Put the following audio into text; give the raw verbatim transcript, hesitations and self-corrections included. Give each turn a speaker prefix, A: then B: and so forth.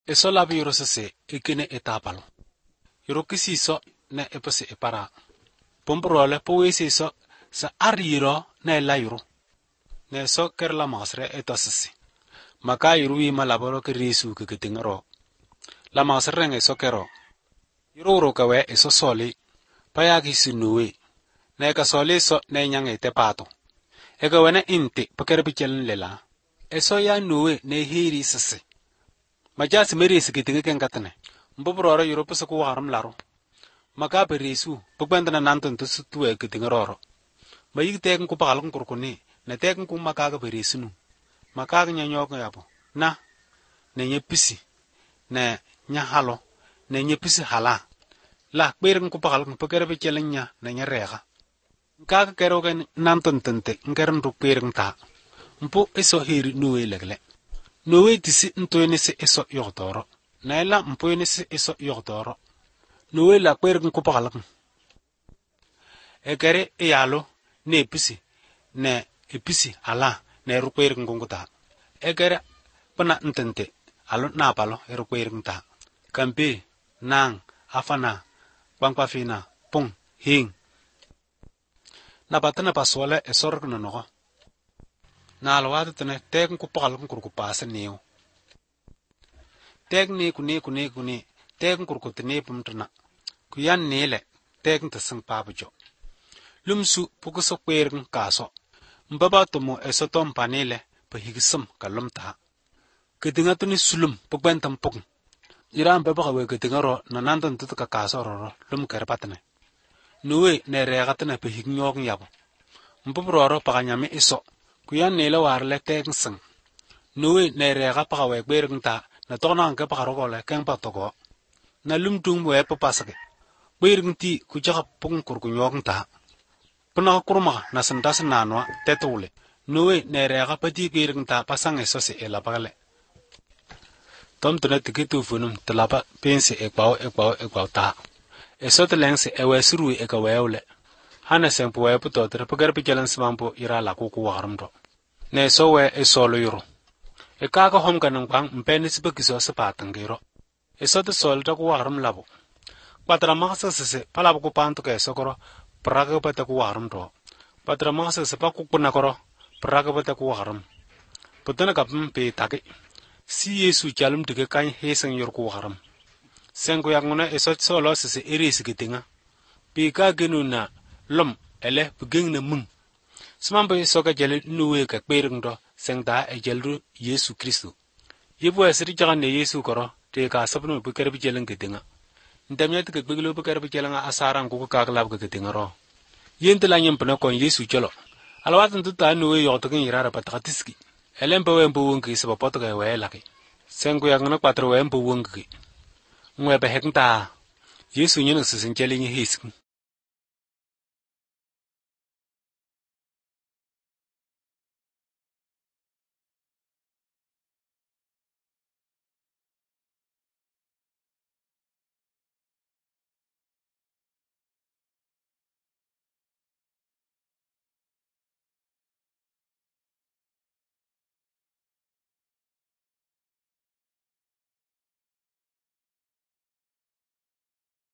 A: Eso labi yoro sese ikine etapalo. Yoro kisiso na epose epara. Pomprole powesi so sa ariro na elayuro. Na so kerla masre etosisi. Maka yurui malaboro kirisu keketingero. La masre nge so kero. Yoro kawe eso soli. Payagi sinuwe. Na eka soli so na nyange tepato. Eka wena inti pakerbichelen lela. Eso ya nuwe na hiri sisi. Majasi merisi ketinge kenkatane. Mbobroro Europe sa kuwaram laro. Maka berisu pagbentana nanton tusu tuwe ketingeroro. Mayig teken ku pakalong kurkuni. Na teken ku makaga berisinu. Makaga nyanyok ngayapo. Na. Na nyepisi. Na nyahalo. Na nyepisi hala. La kbereng ku pakalong pakerbechelen nya na nyarega. Nkaga kerogen nanton tente. Nkerem rukbereng ta. Mpo eso hiri nuwe legle. Nuwe tisi ntoyenisi eso yogdoro. Naila mpoyenisi eso yogdoro. Nuwe la kwereng kupakalak. Ekere eyalo ne episi. Ne episi ala ne rukwereng kunguta. Ekere pana ntente. Alo napalo e rukwereng ta. Kampe, nang, afana, kwangkwafina, pung, hing. Napatana paswale esorg nonogo. Na alwado tene teken kupakalak kurkupasa neo. Teken ne kune kune kune. Teken kurkutene pumtana. Kuyan nele. Teken tasang pabujo. Lumsu pukuso kwereng kaso. Mbaba tomo esotom panele pahigisam kalumta. Ketinga tuni sulum pukbentam pukn. Iran baba kawe ketinga ro nanantan tutuka kaso roro lum kerpatane. Nuwe ne regatane pahiginyog yabo. Mbabroro pakanyame iso. Kuyan nele warle teken sang. Nuwe ne rega pakawe kwereng ta. Na tokna anke pakarogole keng patogo. Na lumtung we papasake. Kwereng ti kujaka pukn kurkunyog ta. Puna kurma na santas nanwa tetule. Nuwe ne rega pati kwereng ta pasang esosi elapagale. Tom tuna tikitu funum talapa pensi ekbao ekbao ekbao ta. Esot lengsi ewe surui ekaweule. Hana sempu we putotre pagarpi jalan semampu ira laku kuwaramdo. Ne so we esolo yuro. Ekaga homka nang bang mpenis begiso sepatangiro. Esot sol ta kuwaram labo. Patra maksa sese palabo kupanto ke sokoro praga pata kuwaramdo. Patra maksa sepa kukuna koro praga pata kuwaram. Putana kapim pe take. Si Yesu jalum dige kany hesang yor kuwaram. Sengo yakuna esot solo sese erisi gitinga. Pika genuna lom ele bugeng na mung. Semampai soka jeli nuwe ka kwereng do sengda e jelru Yesu Kristu. Yebu esri jagan ne Yesu koro te ka sabnu bukerbi jeleng gitinga. Ndamyat ke biglo bukerbi jelenga asarang ku ka klab ke gitinga ro. Yentela nyempna kon Yesu jolo. Alwatan tuta nuwe yotokin irara patatiski. Elempa wempo wonki seba potoka we laki. Sengo yakuna kwatro wempo wonki. Ngwe be hekta Yesu nyene sisin jeli nyi hiskin.